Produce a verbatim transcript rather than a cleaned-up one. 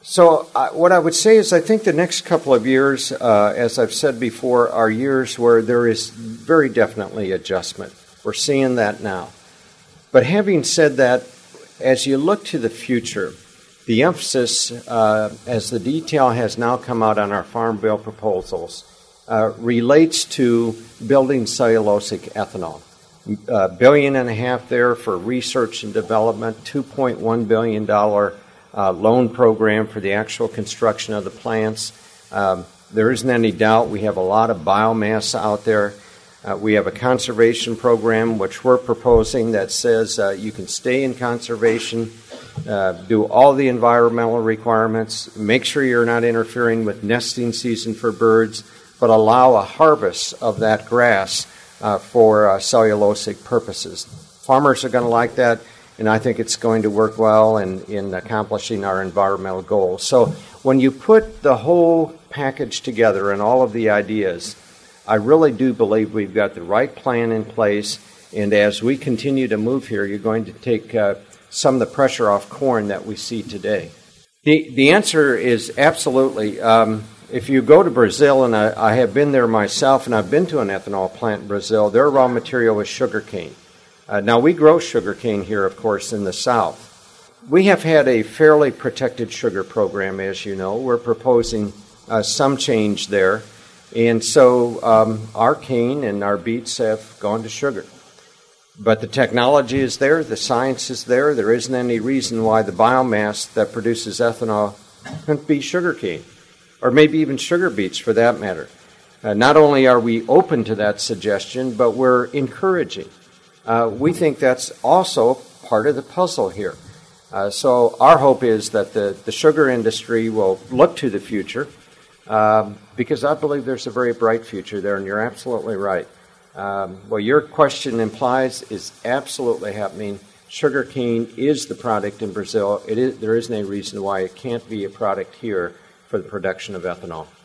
So uh, what I would say is I think the next couple of years, uh, as I've said before, are years where there is very definitely adjustment. We're seeing that now. But having said that, as you look to the future, the emphasis, uh, as the detail has now come out on our Farm Bill proposals, uh, relates to building cellulosic ethanol. A billion and a half there for research and development, two point one billion dollars uh, loan program for the actual construction of the plants. Um, there isn't any doubt we have a lot of biomass out there. Uh, we have a conservation program which we're proposing that says uh, you can stay in conservation, uh, do all the environmental requirements, make sure you're not interfering with nesting season for birds, but allow a harvest of that grass uh, for uh, cellulosic purposes. Farmers are going to like that, and I think it's going to work well in, in accomplishing our environmental goals. So when you put the whole package together and all of the ideas, I really do believe we've got the right plan in place, and as we continue to move here, you're going to take uh, some of the pressure off corn that we see today. The, the answer is absolutely. Um, if you go to Brazil, and I, I have been there myself, and I've been to an ethanol plant in Brazil, their raw material is sugarcane. Uh, now, we grow sugarcane here, of course, in the South. We have had a fairly protected sugar program, as you know. We're proposing uh, some change there. And so um, our cane and our beets have gone to sugar. But the technology is there, the science is there. There isn't any reason why the biomass that produces ethanol couldn't be sugarcane, or maybe even sugar beets for that matter. Uh, not only are we open to that suggestion, but we're encouraging. Uh, we think that's also part of the puzzle here. Uh, so our hope is that the, the sugar industry will look to the future, um, because I believe there's a very bright future there, and you're absolutely right. Um, what your question implies is absolutely happening. Sugarcane is the product in Brazil. It is, there isn't a reason why it can't be a product here for the production of ethanol.